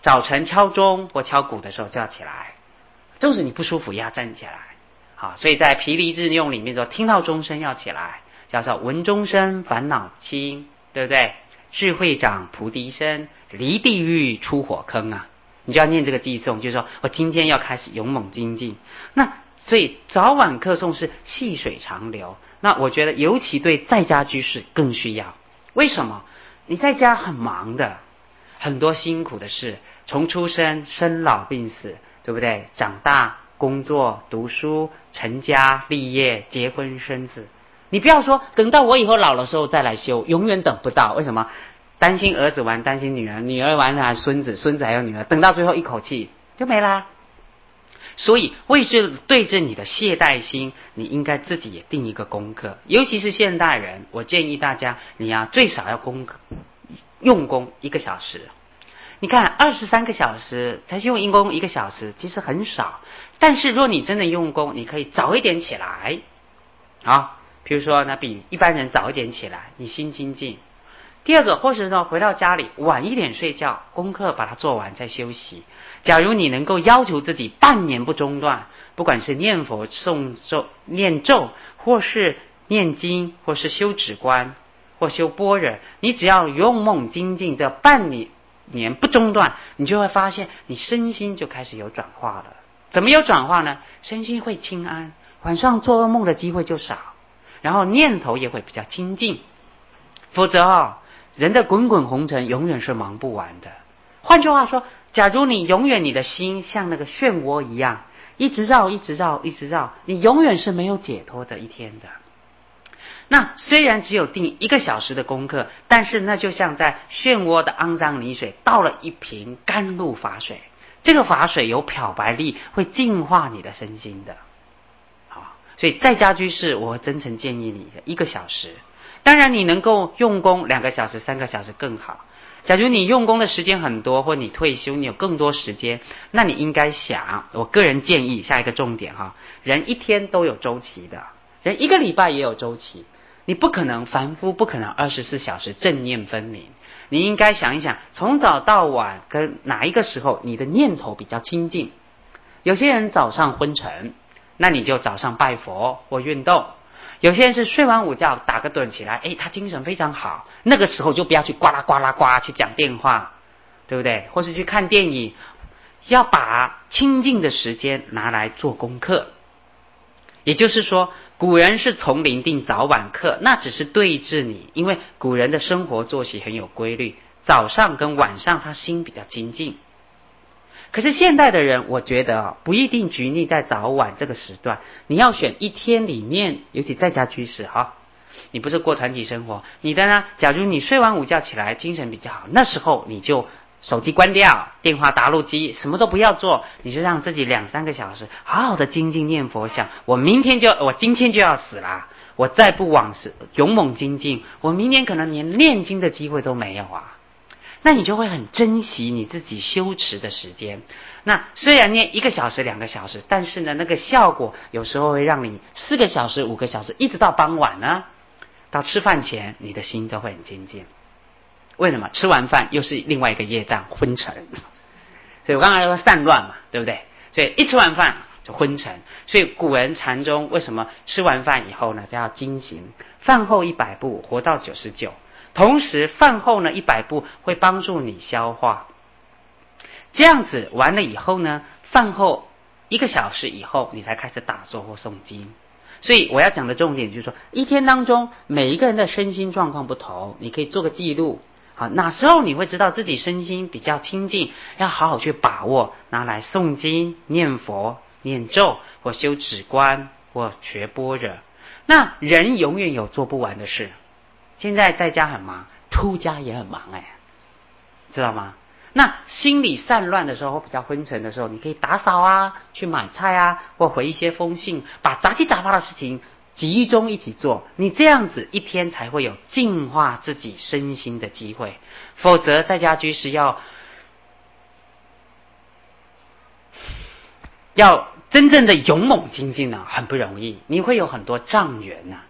早晨敲钟或敲鼓的时候就要起来，纵使你不舒服也要站起来。好，所以在毗梨日用里面说，听到钟声要起来，叫做闻钟声烦恼轻，对不对？智慧长菩提身，离地狱出火坑啊！你就要念这个偈颂，就是说我今天要开始勇猛精进。那所以早晚课诵是细水长流。那我觉得尤其对在家居士更需要。为什么？你在家很忙的，很多辛苦的事，从出生、生老病死，对不对？长大、工作、读书、成家立业、结婚生子。你不要说等到我以后老的时候再来修，永远等不到。为什么？担心儿子完，担心女儿，女儿完还孙子，孙子还有女儿，等到最后一口气就没啦。所以对治你的懈怠心，你应该自己也定一个功课。尤其是现代人，我建议大家，你要最少要用功1个小时。你看23个小时才用功1个小时，其实很少。但是如果你真的用功，你可以早一点起来，好，比如说呢，比一般人早一点起来，你心清净。第二个，或者说回到家里晚一点睡觉，功课把它做完再休息。假如你能够要求自己半年不中断，不管是念佛、诵咒、念咒，或是念经，或是修止观，或修般若，你只要勇猛精进这半年不中断，你就会发现你身心就开始有转化了。怎么有转化呢？身心会清安，晚上做噩梦的机会就少，然后念头也会比较清净。否则人的滚滚红尘永远是忙不完的。换句话说，假如你永远你的心像那个漩涡一样，一直绕一直绕一直绕，你永远是没有解脱的一天的。那虽然只有定1个小时的功课，但是那就像在漩涡的肮脏泥水倒了一瓶甘露法水，这个法水有漂白力，会净化你的身心的。好，所以在家居士我真诚建议你1个小时。当然你能够用功2个小时3个小时更好。假如你用功的时间很多，或你退休你有更多时间，那你应该想，我个人建议下一个重点人一天都有周期的，人1个礼拜也有周期。你不可能，凡夫不可能24小时正念分明。你应该想一想，从早到晚跟哪一个时候你的念头比较清净。有些人早上昏沉，那你就早上拜佛或运动。有些人是睡完午觉打个盹起来，他精神非常好，那个时候就不要去呱啦呱啦呱去讲电话，对不对？或是去看电影，要把清静的时间拿来做功课。也就是说，古人是从零定早晚课，那只是对治你，因为古人的生活作息很有规律，早上跟晚上他心比较清静。可是现代的人，我觉得不一定拘泥在早晚这个时段，你要选一天里面，尤其在家居士你不是过团体生活，你的呢，假如你睡完午觉起来精神比较好，那时候你就手机关掉，电话打录机什么都不要做，你就让自己2-3个小时好好的精进念佛，想我今天就要死啦，我再不往勇猛精进，我明年可能连念经的机会都没有啊。那你就会很珍惜你自己修持的时间。那虽然念1个小时2个小时，但是呢，那个效果有时候会让你4个小时5个小时，一直到傍晚呢，到吃饭前你的心都会很清净。为什么？吃完饭又是另外一个业障，昏沉。所以我刚才说散乱嘛，对不对？所以一吃完饭就昏沉。所以古人禅宗为什么吃完饭以后呢就要精行，饭后100步活到99。同时饭后呢100步会帮助你消化。这样子完了以后呢，饭后1个小时以后你才开始打坐或诵经。所以我要讲的重点就是说，一天当中每一个人的身心状况不同，你可以做个记录。好，哪时候你会知道自己身心比较清净，要好好去把握，拿来诵经、念佛、念咒或修止观或学般若。那人永远有做不完的事。现在在家很忙，出家也很忙知道吗？那心理散乱的时候，比较昏沉的时候，你可以打扫啊，去买菜啊，或回一些封信，把杂七杂八的事情集中一起做。你这样子一天才会有净化自己身心的机会。否则在家居士要真正的勇猛精进很不容易，你会有很多障缘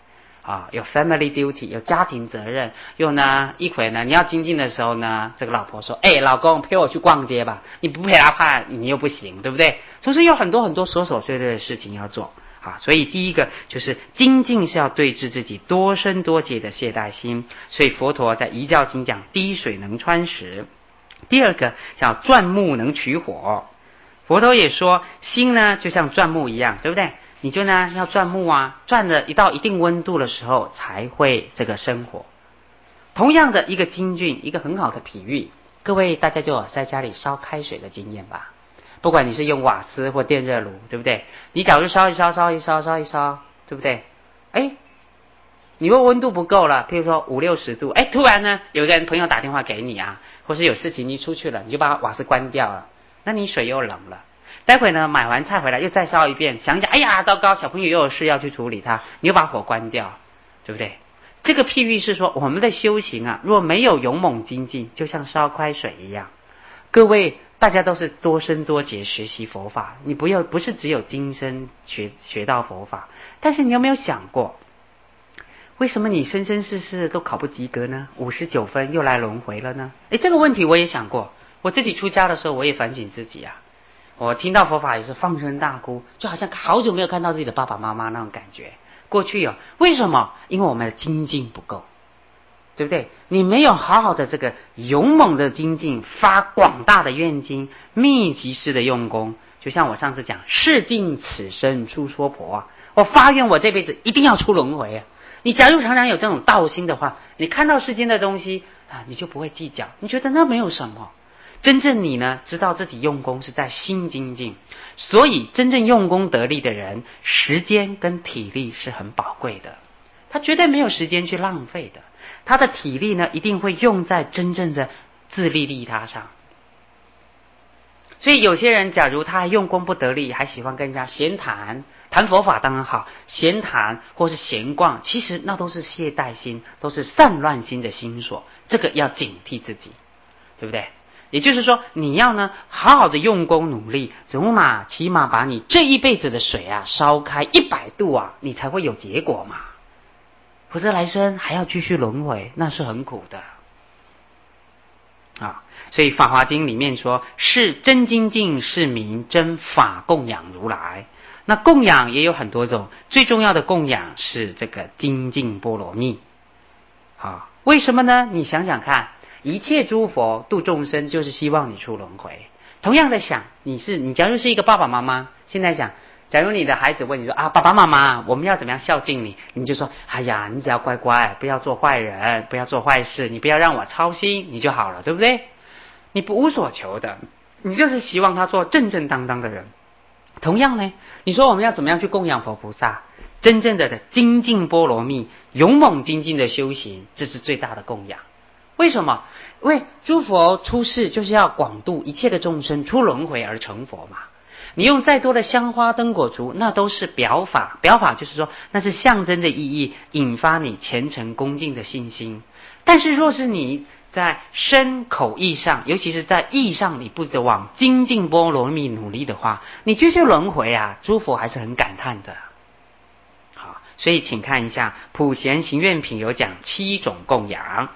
有 family duty， 有家庭责任，又呢一会呢你要精进的时候呢，这个老婆说，老公陪我去逛街吧，你不陪他怕你又不行，对不对？总是有很多很多琐琐碎碎的事情要做所以第一个就是精进是要对治自己多生多劫的懈怠心，所以佛陀在遗教经讲滴水能穿石。第二个叫钻木能取火，佛陀也说心呢就像钻木一样，对不对？你就呢要钻木钻的到一定温度的时候才会这个生火。同样的一个精进，一个很好的比喻，各位大家就有在家里烧开水的经验吧？不管你是用瓦斯或电热炉，对不对？你假如烧一烧，对不对？你如果温度不够了，譬如说50-60度，突然呢有一个人朋友打电话给你或是有事情你出去了，你就把瓦斯关掉了，那你水又冷了。待会呢买完菜回来又再烧一遍，想想糟糕，小朋友又有事要去处理他，你又把火关掉，对不对？这个譬喻是说我们的修行若没有勇猛精进，就像烧开水一样。各位大家都是多生多劫学习佛法，你不是只有今生学到佛法，但是你有没有想过，为什么你生生世世都考不及格呢？59分又来轮回了呢？这个问题我也想过，我自己出家的时候我也反省自己我听到佛法也是放声大哭，就好像好久没有看到自己的爸爸妈妈那种感觉。过去为什么？因为我们的精进不够，对不对？你没有好好的这个勇猛的精进，发广大的愿心，密集式的用功。就像我上次讲，誓尽此生出娑婆我发愿我这辈子一定要出轮回你假如常常有这种道心的话，你看到世间的东西你就不会计较，你觉得那没有什么。真正你呢知道自己用功是在心精进，所以真正用功得力的人，时间跟体力是很宝贵的，他绝对没有时间去浪费的，他的体力呢一定会用在真正的自利利他上。所以有些人假如他还用功不得力，还喜欢跟人家闲谈佛法当然好，闲谈或是闲逛，其实那都是懈怠心，都是散乱心的心所，这个要警惕自己，对不对？也就是说你要呢好好的用功努力，起码把你这一辈子的水烧开100度你才会有结果嘛，否则来生还要继续轮回，那是很苦的所以法华经里面说，是真精进是名真法供养如来。那供养也有很多种，最重要的供养是这个精进波罗蜜为什么呢？你想想看，一切诸佛度众生就是希望你出轮回。同样的想，你假如是一个爸爸妈妈，现在想，假如你的孩子问你说爸爸妈妈我们要怎么样孝敬你，你就说你只要乖乖，不要做坏人，不要做坏事，你不要让我操心，你就好了，对不对？你不无所求的，你就是希望他做正正当当的人。同样呢，你说我们要怎么样去供养佛菩萨？真正的精进波罗蜜，勇猛精进的修行，这是最大的供养。为什么？因为诸佛出世就是要广度一切的众生出轮回而成佛嘛。你用再多的香花灯果烛，那都是表法，表法就是说那是象征的意义，引发你虔诚恭敬的信心。但是若是你在身口意上，尤其是在意上，你不往精进波罗蜜努力的话，你继续轮回诸佛还是很感叹的。好，所以请看一下普贤行愿品有讲7种供养。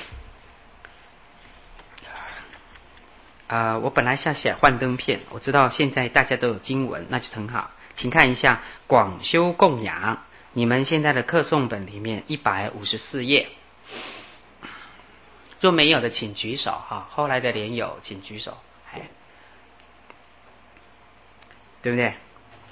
我本来想写幻灯片，我知道现在大家都有经文，那就很好。请看一下广修供养，你们现在的课诵本里面154页。若没有的请举手后来的连有请举手，对不对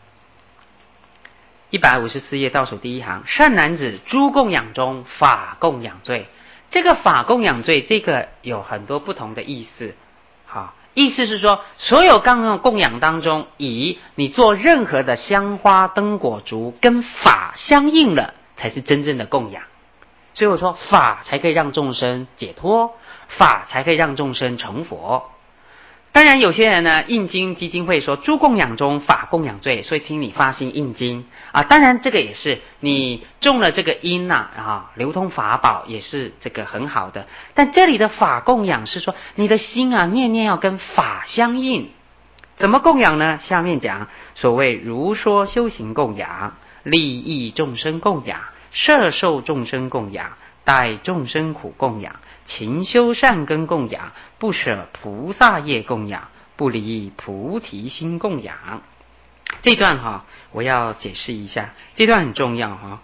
？154页倒数第一行，善男子，诸供养中法供养最。这个法供养最，这个有很多不同的意思。意思是说，所有刚刚供养当中，以你做任何的香花灯果烛跟法相应了，才是真正的供养。所以我说，法才可以让众生解脱，法才可以让众生成佛。当然有些人呢，印经基金会说诸供养中法供养最，所以请你发心印经当然这个也是你种了这个因流通法宝也是这个很好的。但这里的法供养是说你的心念念要跟法相应。怎么供养呢？下面讲所谓如说修行供养，利益众生供养， 摄受众生供养，待众生苦供养，勤修善根供养，不舍菩萨业供养，不离菩提心供养。这段我要解释一下，这段很重要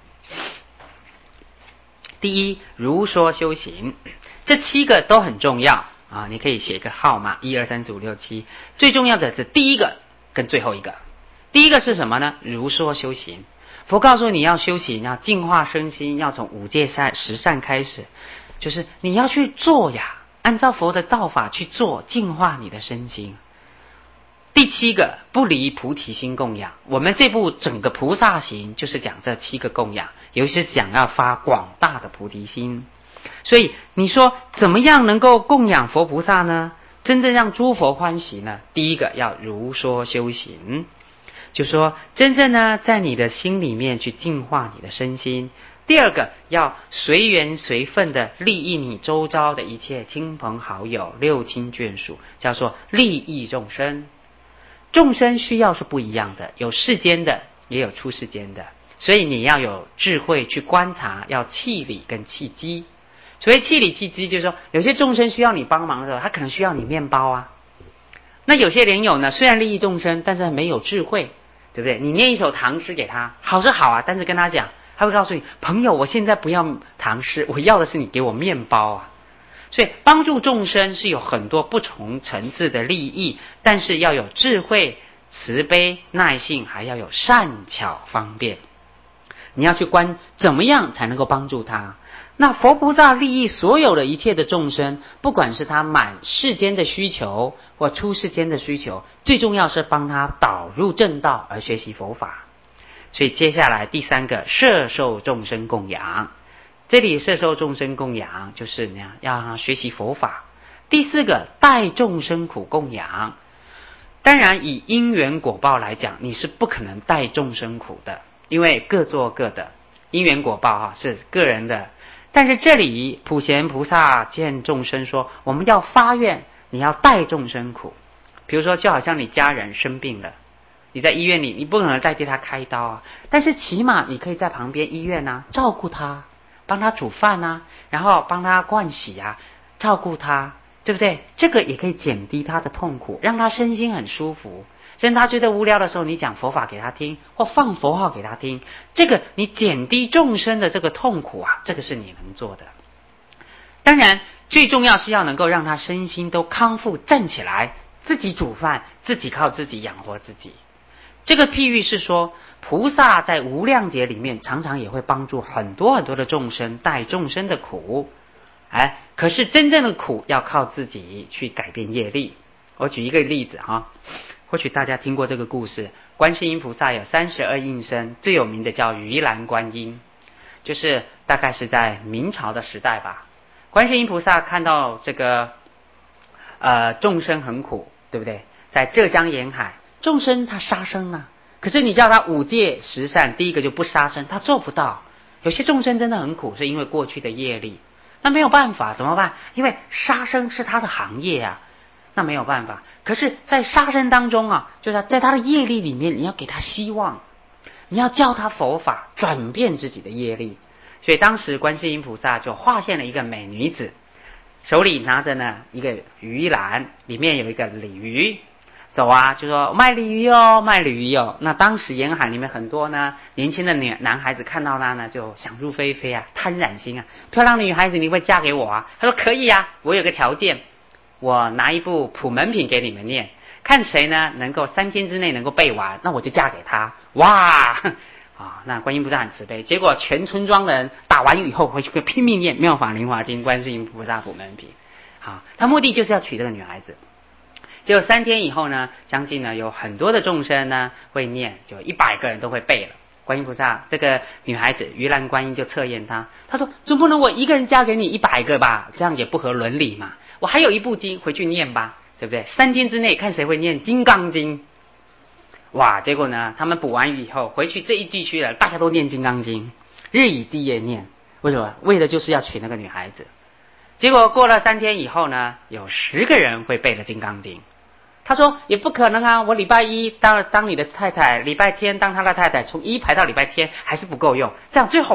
第一，如说修行，这7个都很重要你可以写个号码1 2 3 4 5 6 7，最重要的是第一个跟最后一个。第一个是什么呢？如说修行。佛告诉你要修行，要净化身心，要从5戒10善开始，就是你要去做呀，按照佛的道法去做，净化你的身心。第7个，不离菩提心供养。我们这部整个菩萨行就是讲这7个供养，尤其是讲要发广大的菩提心。所以你说怎么样能够供养佛菩萨呢？真正让诸佛欢喜呢？第一个要如说修行，就说真正呢在你的心里面去净化你的身心。第二个要随缘随分的利益你周遭的一切亲朋好友、六亲眷属，叫做利益众生。众生需要是不一样的，有世间的也有出世间的，所以你要有智慧去观察，要气理跟气机。所谓气理气机，就是说有些众生需要你帮忙的时候，他可能需要你面包那有些莲友呢，虽然利益众生，但是没有智慧，对不对？你念一首唐诗给他，好是好但是跟他讲，他会告诉你，朋友，我现在不要唐诗，我要的是你给我面包所以帮助众生是有很多不同层次的利益，但是要有智慧、慈悲、耐性，还要有善巧方便。你要去观怎么样才能够帮助他。那佛菩萨利益所有的一切的众生，不管是他满世间的需求或出世间的需求，最重要是帮他导入正道而学习佛法。所以接下来第3个，摄受众生供养。这里摄受众生供养就是你要让他学习佛法。第4个，待众生苦供养。当然以因缘果报来讲，你是不可能待众生苦的，因为各做各的，因缘果报是个人的。但是这里普贤菩萨见众生说，我们要发愿，你要代众生苦。比如说就好像你家人生病了，你在医院里，你不可能代替他开刀但是起码你可以在旁边医院照顾他，帮他煮饭然后帮他盥洗照顾他，对不对？这个也可以减低他的痛苦，让他身心很舒服。甚至他觉得无聊的时候，你讲佛法给他听，或放佛号给他听，这个你减低众生的这个痛苦这个是你能做的。当然最重要是要能够让他身心都康复，站起来自己煮饭，自己靠自己养活自己。这个譬喻是说，菩萨在无量劫里面常常也会帮助很多很多的众生，带众生的苦可是真正的苦要靠自己去改变业力。我举一个例子或许大家听过这个故事，观世音菩萨有32应身，最有名的叫鱼篮观音，就是大概是在明朝的时代吧。观世音菩萨看到这个众生很苦，对不对？在浙江沿海，众生他杀生可是你叫他5戒10善，第一个就不杀生，他做不到。有些众生真的很苦，是因为过去的业力，那没有办法，怎么办？因为杀生是他的行业那没有办法。可是在杀生当中就是在他的业力里面，你要给他希望，你要教他佛法，转变自己的业力。所以当时观世音菩萨就化现了一个美女子，手里拿着一个鱼篮，里面有一个鲤鱼，走就说卖鲤鱼卖鲤鱼那当时沿海里面很多年轻的男孩子看到他就想入非非贪染心漂亮的女孩子，你会嫁给我他说可以我有个条件，我拿一部普门品给你们念，看谁能够3天之内能够背完，那我就嫁给他。哇那观音菩萨很慈悲，结果全村庄的人打完以后回去拼命念妙法莲华经、观世音菩萨普门品他目的就是要娶这个女孩子。结果3天以后将近有很多的众生会念，就100个人都会背了。观音菩萨这个女孩子鱼篮观音就测验他说总不能我一个人嫁给你100个吧，这样也不合伦理嘛，我还有一部经回去念吧，对不对？3天之内看谁会念金刚经。哇，结果他们补完以后回去，这一地区的大家都念金刚经，日以继夜念。为什么？为的就是要娶那个女孩子。结果过了3天以后有10个人会背了金刚经。他说也不可能我礼拜一当你的太太，礼拜天当他的太太，从1排到礼拜天还是不够用，这样最后吧，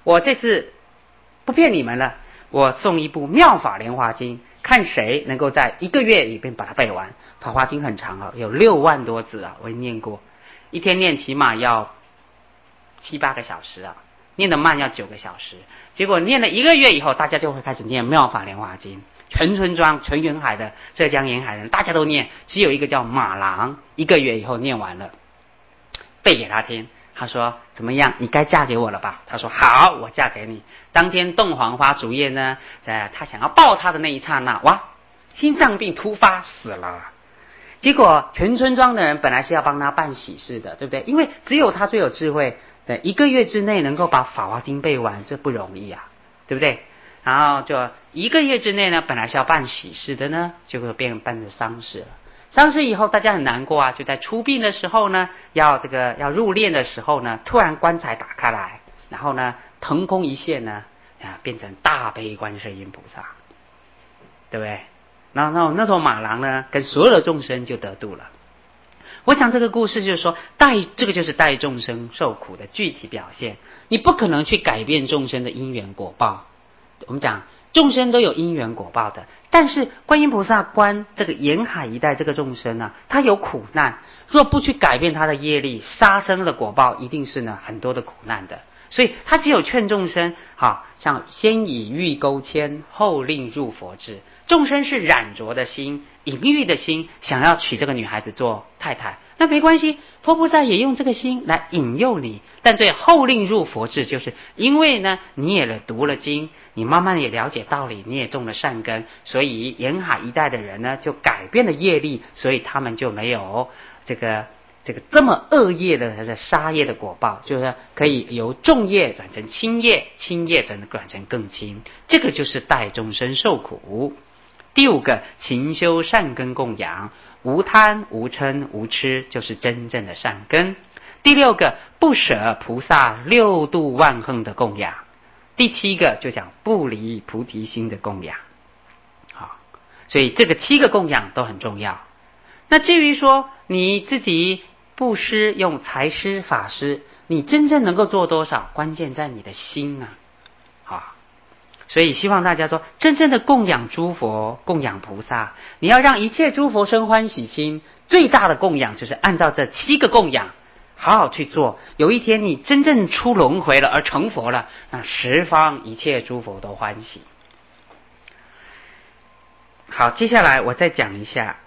我这次不骗你们了，我送一部《妙法莲华经》，看谁能够在1个月里边把它背完。法华经很长有6万多字我也念过，一天念起码要7、8个小时念得慢要9个小时。结果念了1个月以后，大家就会开始念《妙法莲华经》，全村庄、全沿海的浙江沿海人大家都念，只有一个叫马郎，1个月以后念完了，背给他听。他说怎么样，你该嫁给我了吧？他说好，我嫁给你。当天洞房花烛夜呢，他想要抱他的那一刹那，哇，心脏病突发死了。结果全村庄的人本来是要帮他办喜事的，对不对？因为只有他最有智慧，1个月之内能够把法华经背完，这不容易对不对？然后就1个月之内呢，本来是要办喜事的呢，结果变办成丧事了。丧事以后大家很难过就在出殡的时候呢，要入殓的时候呢，突然棺材打开来，然后呢腾空一现呢，变成大悲观世音菩萨，对不对？然后那种马郎呢，跟所有的众生就得度了。我想这个故事就是说，这个就是带众生受苦的具体表现。你不可能去改变众生的因缘果报。我们讲众生都有因缘果报的，但是观音菩萨观这个沿海一带这个众生他有苦难，若不去改变他的业力，杀生的果报一定是很多的苦难的。所以他只有劝众生像先以欲钩牵，后令入佛智。众生是染着的心，淫欲的心，想要娶这个女孩子做太太，那没关系，佛菩萨也用这个心来引诱你。但这后令入佛智，就是因为呢你也读了经，你慢慢也了解道理，你也种了善根，所以沿海一带的人呢就改变了业力，所以他们就没有这么恶业的杀业的果报，就是可以由重业转成轻业，轻业转成更轻，这个就是带众生受苦。第5个，勤修善根供养，无贪无嗔无痴，就是真正的善根。第6个，不舍菩萨6度万恒的供养。第7个就讲不离菩提心的供养。所以这个7个供养都很重要。那至于说你自己布施用财施法施，你真正能够做多少，关键在你的心所以希望大家说，真正的供养诸佛，供养菩萨，你要让一切诸佛生欢喜心，最大的供养就是按照这7个供养好好去做。有一天你真正出轮回了而成佛了，那十方一切诸佛都欢喜。好，接下来我再讲一下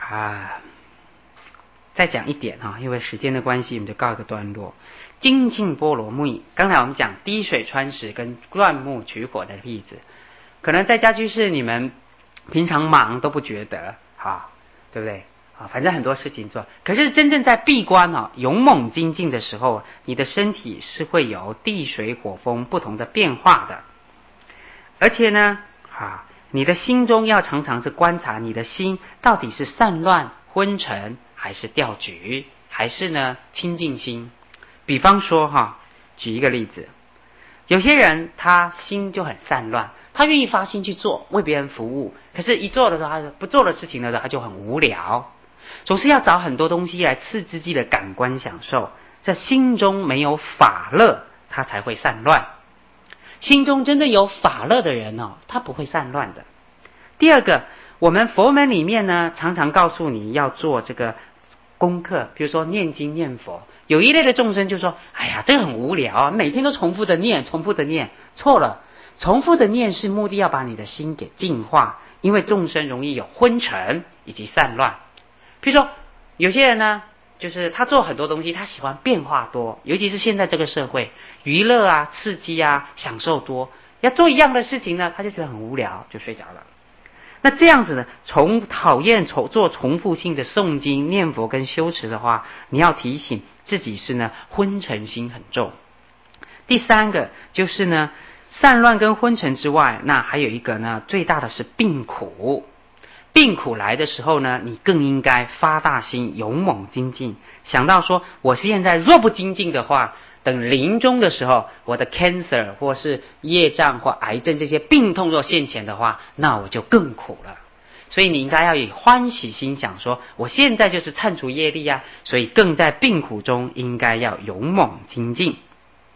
再讲一点因为时间的关系，我们就告一个段落。精进波罗蜜，刚才我们讲滴水穿石跟钻木取火的例子，可能在家居士你们平常忙都不觉得对不对反正很多事情做，可是真正在闭关勇猛精进的时候，你的身体是会有地水火风不同的变化的。而且呢你的心中要常常是观察你的心到底是散乱昏沉，还是掉举，还是呢清净心。比方说举一个例子，有些人他心就很散乱，他愿意发心去做，为别人服务，可是一做的时候，他不做的事情的时候，他就很无聊，总是要找很多东西来刺激自己的感官享受，这心中没有法乐，他才会散乱。心中真正有法乐的人他不会散乱的。第2个，我们佛门里面呢，常常告诉你要做这个功课，比如说念经念佛。有一类的众生就说，哎呀，这个很无聊每天都重复的念。错了，重复的念是目的要把你的心给净化，因为众生容易有昏沉以及散乱。比如说有些人呢，就是他做很多东西，他喜欢变化多，尤其是现在这个社会，娱乐刺激享受多，要做一样的事情呢，他就觉得很无聊，就睡着了。那这样子呢，讨厌做重复性的诵经念佛跟修持的话，你要提醒自己是呢昏沉心很重。第3个就是呢散乱跟昏沉之外，那还有一个呢，最大的是病苦。病苦来的时候呢，你更应该发大心，勇猛精进，想到说我现在若不精进的话，等临终的时候，我的 cancer 或是业障或癌症这些病痛若现前的话，那我就更苦了。所以你应该要以欢喜心想说，我现在就是忏除业力所以更在病苦中应该要勇猛精进。